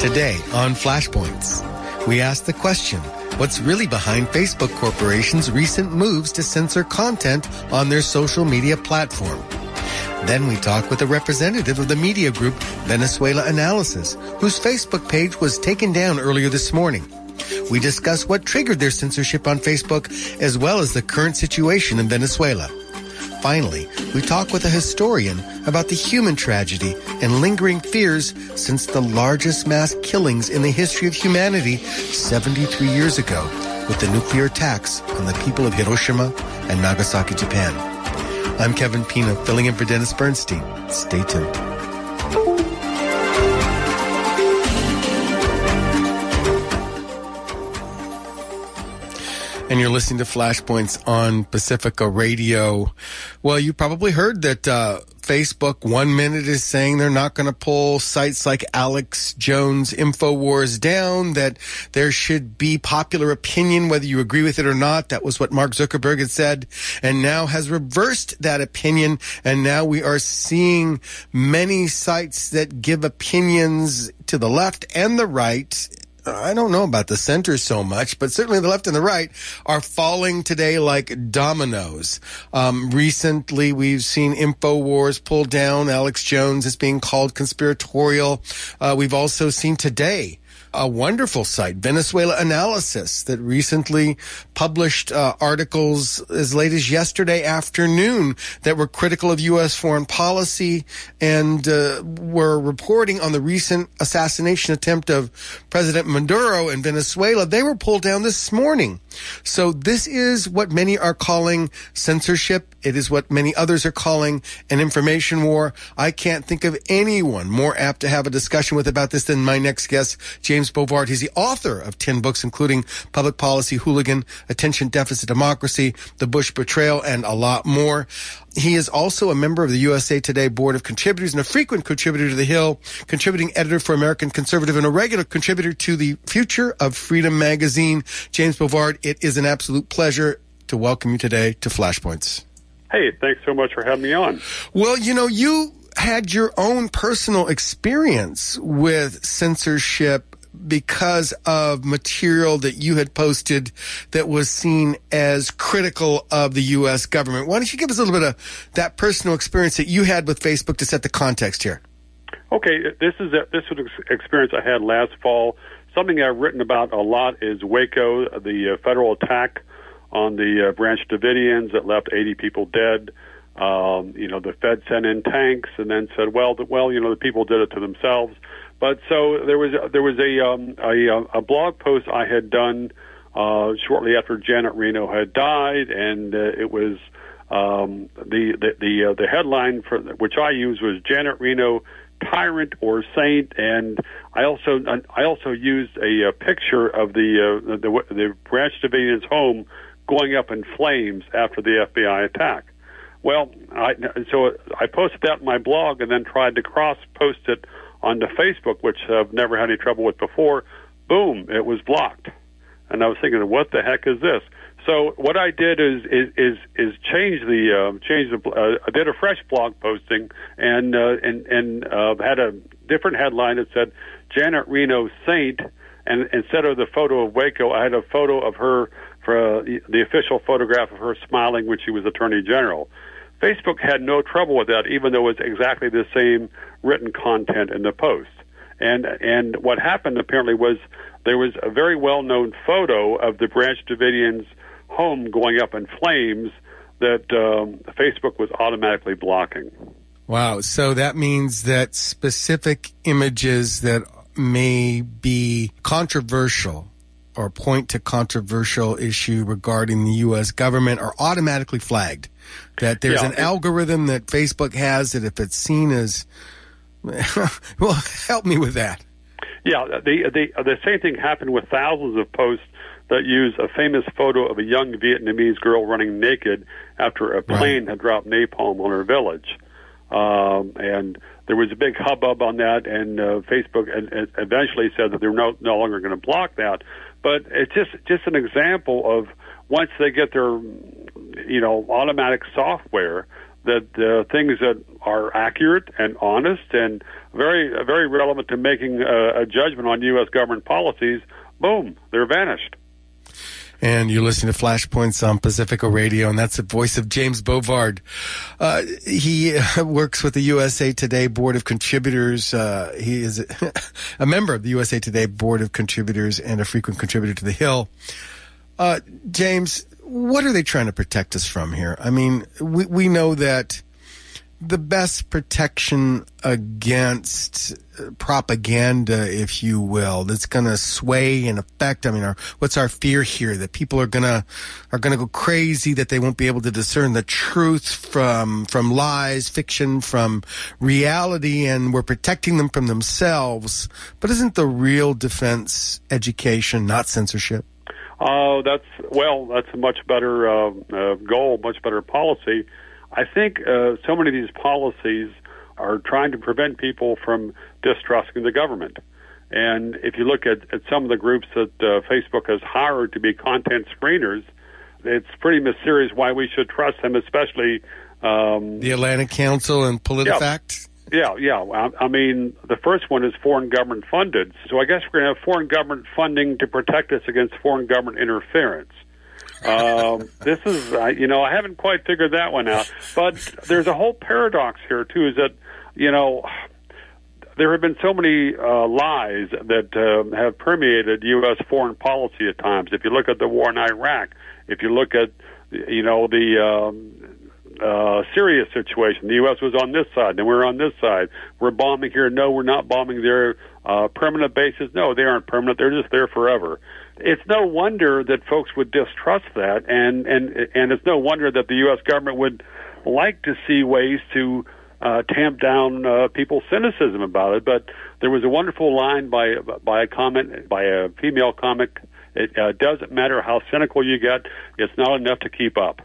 Today on Flashpoints, we ask the question, what's really behind Facebook Corporation's recent moves to censor content on their social media platform? Then we talk with a representative of the media group Venezuela Analysis, whose Facebook page was taken down earlier this morning. We discuss what triggered their censorship on Facebook, as well as the current situation in Venezuela. Finally, we talk with a historian about the human tragedy and lingering fears since the largest mass killings in the history of humanity 73 years ago with the nuclear attacks on the people of Hiroshima and Nagasaki, Japan. I'm Kevin Pina, filling in for Dennis Bernstein. Stay tuned. And you're listening to Flashpoints on Pacifica Radio. Well, you probably heard that Facebook 1 minute is saying they're not going to pull sites like Alex Jones InfoWars down, that there should be popular opinion whether you agree with it or not. That was what Mark Zuckerberg had said, and now has reversed that opinion. And now we are seeing many sites that give opinions to the left and the right. I don't know about the center so much, but certainly the left and the right are falling today like dominoes. Recently, we've seen InfoWars pull down. Alex Jones is being called conspiratorial. We've also seen today a wonderful site, Venezuela Analysis, that recently published articles as late as yesterday afternoon that were critical of U.S. foreign policy and were reporting on the recent assassination attempt of President Maduro in Venezuela. They were pulled down this morning. So this is what many are calling censorship. It is what many others are calling an information war. I can't think of anyone more apt to have a discussion with about this than my next guest, James Bovard. He's the author of 10 books, including Public Policy Hooligan, Attention Deficit Democracy, The Bush Betrayal, and a lot more. He is also a member of the USA Today Board of Contributors and a frequent contributor to The Hill, contributing editor for American Conservative, and a regular contributor to the Future of Freedom magazine. James Bovard, it is an absolute pleasure to welcome you today to Flashpoints. Hey, thanks so much for having me on. Well, you know, you had your own personal experience with censorship because of material that you had posted that was seen as critical of the U.S. government. Why don't you give us a little bit of that personal experience that you had with Facebook to set the context here? Okay, this was an experience I had last fall. Something I've written about a lot is Waco, the federal attack on the Branch Davidians that left 80 people dead. The Fed sent in tanks and then said, the people did it to themselves. But so there was a blog post I had done shortly after Janet Reno had died, and it was the headline for which I used was Janet Reno, Tyrant or Saint, and I also used a picture of the Branch Davidians' home going up in flames after the FBI attack. Well, so I posted that in my blog and then tried to cross-post it onto Facebook, which I've never had any trouble with before. Boom, it was blocked. And I was thinking, what the heck is this? So what I did is I did a fresh blog posting and had a different headline that said Janet Reno Saint, and instead of the photo of Waco, I had a photo of her for the official photograph of her smiling when she was Attorney General. Facebook had no trouble with that, even though it was exactly the same written content in the post. And what happened apparently was there was a very well-known photo of the Branch Davidians' home going up in flames that Facebook was automatically blocking. Wow. So that means that specific images that may be controversial or point to controversial issue regarding the U.S. government are automatically flagged. That there's an algorithm that Facebook has that if it's seen as, well, help me with that. Yeah, the same thing happened with thousands of posts that use a famous photo of a young Vietnamese girl running naked after a plane had dropped napalm on her village. And there was a big hubbub on that, and Facebook eventually said that they're no longer going to block that. But it's just an example of once they get their, automatic software, that things that are accurate and honest and very relevant to making a judgment on U.S. government policies, boom, they're vanished. And you're listening to Flashpoints on Pacifica Radio, and that's the voice of James Bovard. He works with the USA Today Board of Contributors. He is a member of the USA Today Board of Contributors and a frequent contributor to The Hill. James, what are they trying to protect us from here? I mean, we know that the best protection against propaganda, if you will, that's going to sway and affect. I mean, what's our fear here? That people are going to go crazy, that they won't be able to discern the truth from lies, fiction from reality, and we're protecting them from themselves. But isn't the real defense education, not censorship? That's a much better goal, much better policy. I think so many of these policies are trying to prevent people from distrusting the government. And if you look at some of the groups that Facebook has hired to be content screeners, it's pretty mysterious why we should trust them, especially the Atlantic Council and PolitiFact. Yeah. I mean, the first one is foreign government funded. So I guess we're going to have foreign government funding to protect us against foreign government interference. This is, I haven't quite figured that one out. But there's a whole paradox here, too, is that, there have been so many lies that have permeated U.S. foreign policy at times. If you look at the war in Iraq, if you look at, the Syria situation, the U.S. was on this side, and we're on this side. We're bombing here. No, we're not bombing their permanent bases. No, they aren't permanent. They're just there forever. It's no wonder that folks would distrust that, and it's no wonder that the U.S. government would like to see ways to tamp down people's cynicism about it. But there was a wonderful line by a female comic. It doesn't matter how cynical you get; it's not enough to keep up.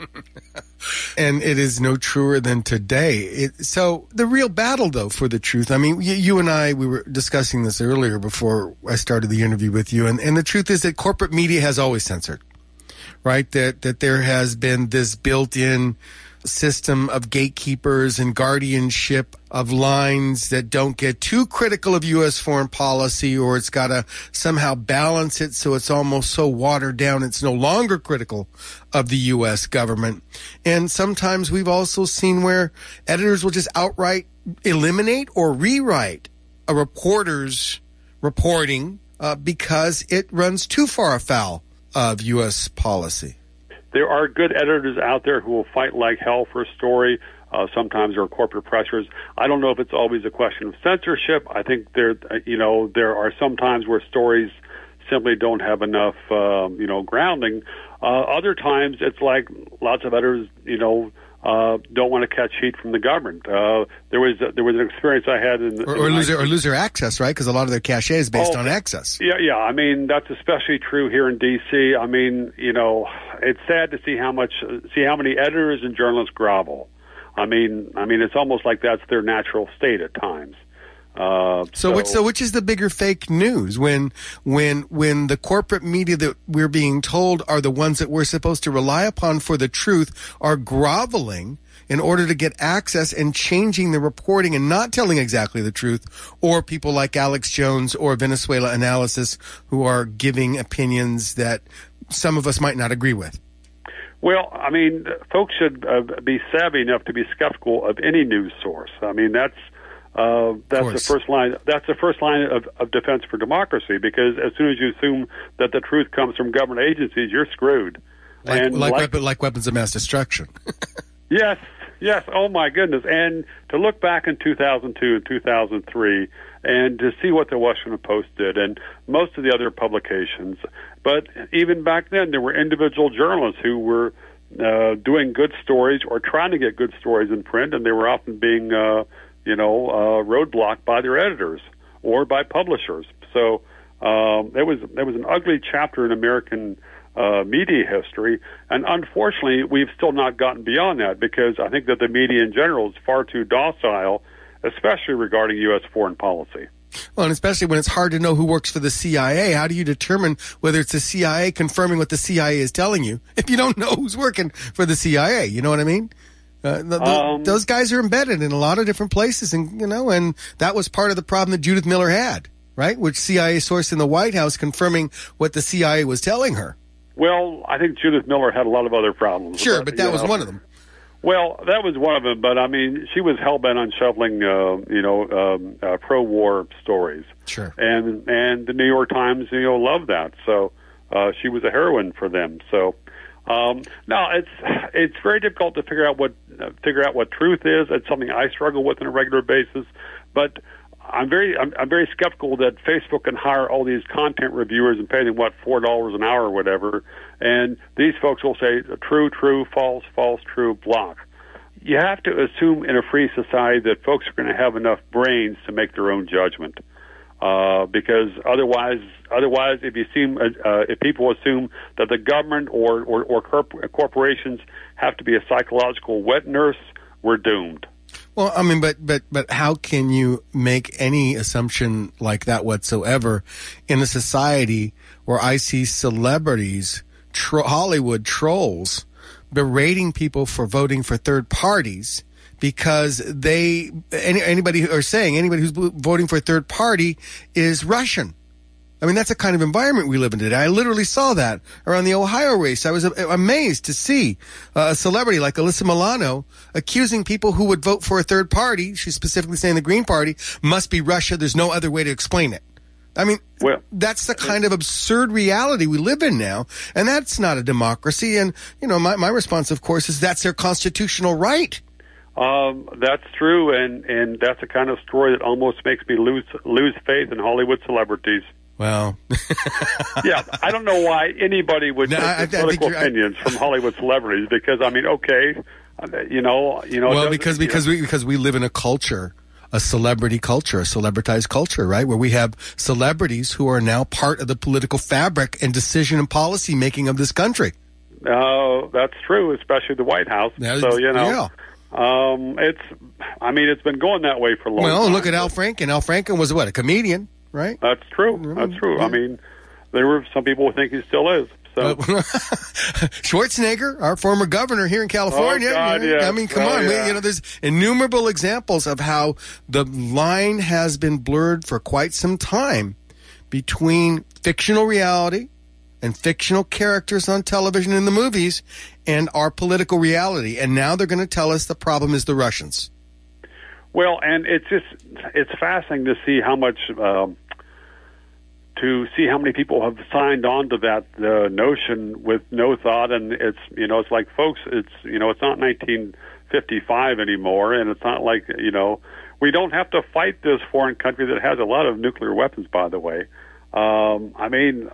And it is no truer than today. So the real battle, though, for the truth, I mean, you and I, we were discussing this earlier before I started the interview with you, and the truth is that corporate media has always censored, right? That there has been this built-in system of gatekeepers and guardianship of lines that don't get too critical of U.S. foreign policy, or it's got to somehow balance it so it's almost so watered down it's no longer critical of the U.S. government. And sometimes we've also seen where editors will just outright eliminate or rewrite a reporter's reporting because it runs too far afoul of U.S. policy. There are good editors out there who will fight like hell for a story. Sometimes there are corporate pressures. I don't know if it's always a question of censorship. I think there are some times where stories simply don't have enough, grounding. Other times it's like lots of editors, don't want to catch heat from the government. There was an experience I had or lose their access, right? Because a lot of their cachet is based on access. Yeah. I mean, that's especially true here in D.C. I mean, it's sad to see how many editors and journalists grovel. I mean, it's almost like that's their natural state at times. So which is the bigger fake news when the corporate media that we're being told are the ones that we're supposed to rely upon for the truth are groveling in order to get access and changing the reporting and not telling exactly the truth, or people like Alex Jones or Venezuela Analysis who are giving opinions that some of us might not agree with? Well, I mean, folks should be savvy enough to be skeptical of any news source. I mean, that's the first line. That's the first line of defense for democracy, because as soon as you assume that the truth comes from government agencies, you're screwed. Like weapons of mass destruction. Yes. Oh my goodness! And to look back in 2002 and 2003, and to see what the Washington Post did, and most of the other publications. But even back then, there were individual journalists who were doing good stories or trying to get good stories in print, and they were often being roadblocked by their editors or by publishers. So there was an ugly chapter in American media history, and unfortunately, we've still not gotten beyond that, because I think that the media in general is far too docile, especially regarding U.S. foreign policy. Well, and especially when it's hard to know who works for the CIA. How do you determine whether it's the CIA confirming what the CIA is telling you if you don't know who's working for the CIA? You know what I mean? Those guys are embedded in a lot of different places, and and that was part of the problem that Judith Miller had, right? Which CIA source in the White House confirming what the CIA was telling her. Well, I think Judith Miller had a lot of other problems. Sure, but that was one of them. Well, that was one of them, but I mean, she was hell-bent on shoveling, pro-war stories. Sure. And the New York Times, loved that. So she was a heroine for them. So no, it's very difficult to figure out what truth is. It's something I struggle with on a regular basis. But I'm very skeptical that Facebook can hire all these content reviewers and pay them $4 an hour or whatever, and these folks will say true, true, false, false, true, block. You have to assume in a free society that folks are going to have enough brains to make their own judgment, because otherwise, if people assume that the government or corporations have to be a psychological wet nurse, we're doomed. Well, I mean, but how can you make any assumption like that whatsoever in a society where I see celebrities, Hollywood trolls, berating people for voting for third parties because anybody who's voting for a third party is Russian? I mean, that's the kind of environment we live in today. I literally saw that around the Ohio race. I was amazed to see a celebrity like Alyssa Milano accusing people who would vote for a third party, she's specifically saying the Green Party, must be Russia. There's no other way to explain it. I mean, that's the kind of absurd reality we live in now, and that's not a democracy. And, my response, of course, is that's their constitutional right. That's true, and that's the kind of story that almost makes me lose faith in Hollywood celebrities. Well, yeah, I don't know why anybody would take political opinions from Hollywood celebrities, because I mean, okay, Well, because we live in a culture, a celebrity culture, a celebritized culture, right? Where we have celebrities who are now part of the political fabric and decision and policy making of this country. That's true, especially the White House. Yeah. It's been going that way for a long time. Well, look at Al Franken. Al Franken was a comedian. Right? That's true. That's true. Yeah. I mean, there were some people who think he still is. So Schwarzenegger, our former governor here in California. Oh, God, yes. I mean, come on. Yeah. There's innumerable examples of how the line has been blurred for quite some time between fictional reality and fictional characters on television in the movies and our political reality. And now they're going to tell us the problem is the Russians. Well, and it's fascinating to see how much, how many people have signed on to that notion with no thought. And it's like, folks, it's not 1955 anymore. And it's not like, we don't have to fight this foreign country that has a lot of nuclear weapons, by the way. But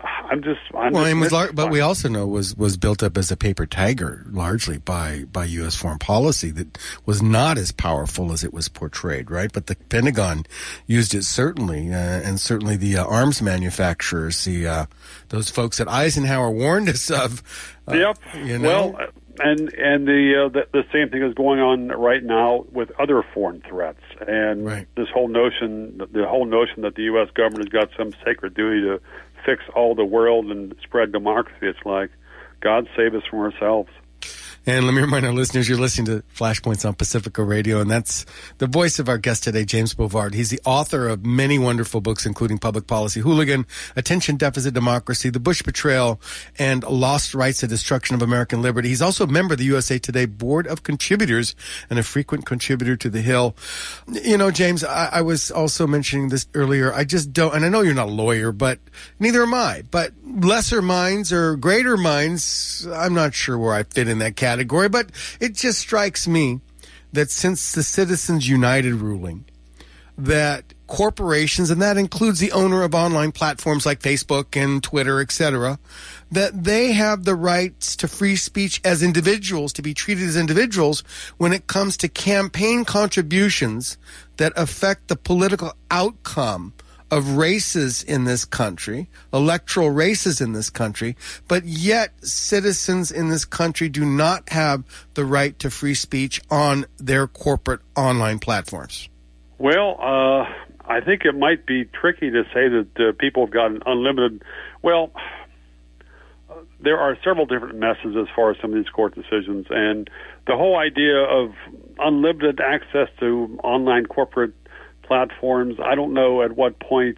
we also know was built up as a paper tiger largely by U.S. foreign policy that was not as powerful as it was portrayed, right? But the Pentagon used it certainly, and certainly the arms manufacturers, those folks that Eisenhower warned us of. Yep. Well, and the same thing is going on right now with other foreign threats, and right. the whole notion that the U.S. government has got some sacred duty to fix all the world and spread democracy. It's like, God save us from ourselves. And let me remind our listeners, you're listening to Flashpoints on Pacifica Radio, and that's the voice of our guest today, James Bovard. He's the author of many wonderful books, including Public Policy Hooligan, Attention Deficit Democracy, The Bush Betrayal, and Lost Rights, The Destruction of American Liberty. He's also a member of the USA Today Board of Contributors and a frequent contributor to The Hill. James, I was also mentioning this earlier. I just don't, and I know you're not a lawyer, but neither am I, but lesser minds or greater minds, I'm not sure where I fit in that category, but it just strikes me that since the Citizens United ruling, that corporations, and that includes the owner of online platforms like Facebook and Twitter, etc., that they have the rights to free speech as individuals, to be treated as individuals when it comes to campaign contributions that affect the political outcome of races in this country, electoral races in this country, but yet citizens in this country do not have the right to free speech on their corporate online platforms. Well, I think it might be tricky to say that people have got an unlimited. Well, there are several different messes as far as some of these court decisions, and the whole idea of unlimited access to online corporate platforms, I don't know at what point.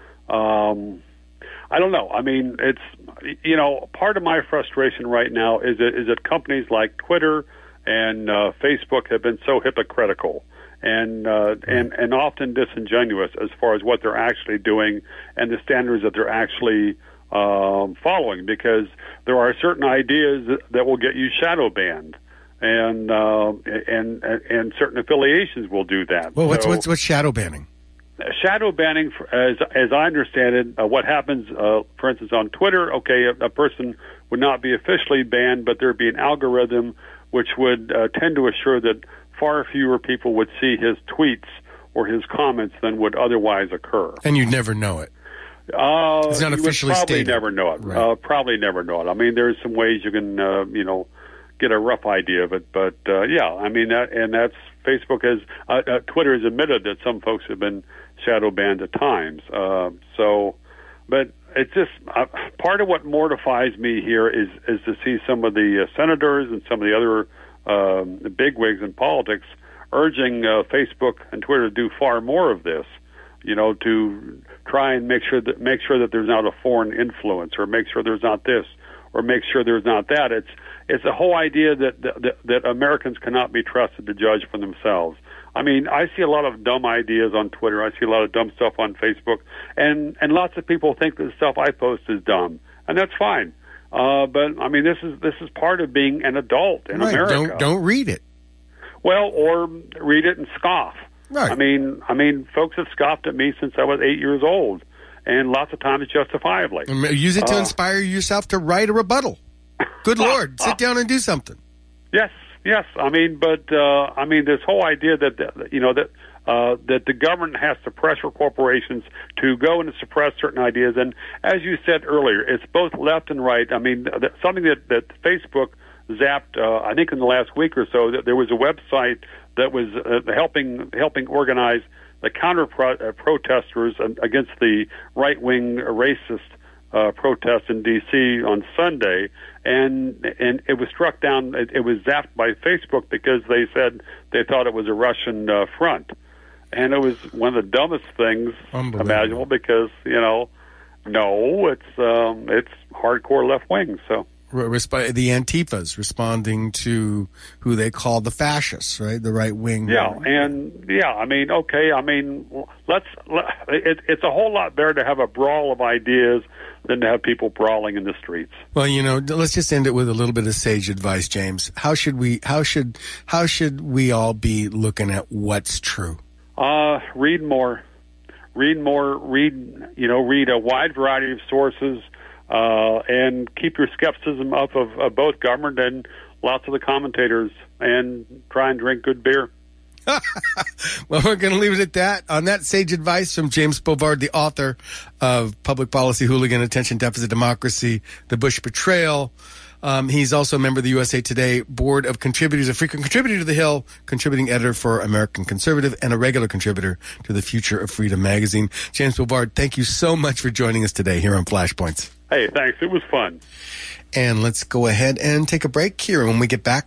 I don't know. I mean, it's, part of my frustration right now is that companies like Twitter and Facebook have been so hypocritical and often disingenuous as far as what they're actually doing and the standards that they're actually following, because there are certain ideas that will get you shadow banned, and certain affiliations will do that. Well, what's shadow banning? Shadow banning, as I understand it, what happens, for instance, on Twitter, okay, a person would not be officially banned, but there'd be an algorithm which would tend to assure that far fewer people would see his tweets or his comments than would otherwise occur. And you'd never know it. It's not officially stated. Never know it. Right. Probably never know it. I mean, there's some ways you can, get a rough idea of it, but I mean that's Facebook has Twitter has admitted that some folks have been shadow banned at times. But it's just part of what mortifies me here is to see some of the senators and some of the other bigwigs in politics urging Facebook and Twitter to do far more of this. To try and make sure that there's not a foreign influence, or make sure there's not this, or make sure there's not that. It's the whole idea that Americans cannot be trusted to judge for themselves. I mean, I see a lot of dumb ideas on Twitter. I see a lot of dumb stuff on Facebook, and lots of people think that the stuff I post is dumb, and that's fine. But I mean, this is part of being an adult in America. Don't read it. Well, or read it and scoff. Right. I mean, folks have scoffed at me since I was 8 years old, and lots of times justifiably. Use it to inspire yourself to write a rebuttal. Good Lord, sit down and do something. Yes. I mean, but this whole idea that the government has to pressure corporations to go and suppress certain ideas, and as you said earlier, it's both left and right. I mean, something that Facebook zapped, I think in the last week or so, that there was a website that was helping organize the counter protesters against the right-wing racist protest in D.C. on Sunday, and it was struck down. It was zapped by Facebook because they said they thought it was a Russian front, and it was one of the dumbest things imaginable because no, it's hardcore left wing. So. The Antifas responding to who they call the fascists, right? The right wing. I mean, okay. I mean, it's a whole lot better to have a brawl of ideas than to have people brawling in the streets. Well, let's just end it with a little bit of sage advice, James. How should we all be looking at what's true? Read more. Read a wide variety of sources. And keep your skepticism up of both government and lots of the commentators, and try and drink good beer. Well, we're going to leave it at that. On that sage advice from James Bovard, the author of Public Policy Hooligan, Attention Deficit Democracy, The Bush Betrayal. He's also a member of the USA Today Board of Contributors, a frequent contributor to The Hill, contributing editor for American Conservative, and a regular contributor to The Future of Freedom magazine. James Bovard, thank you so much for joining us today here on Flashpoints. Hey, thanks. It was fun. And let's go ahead and take a break here. When we get back,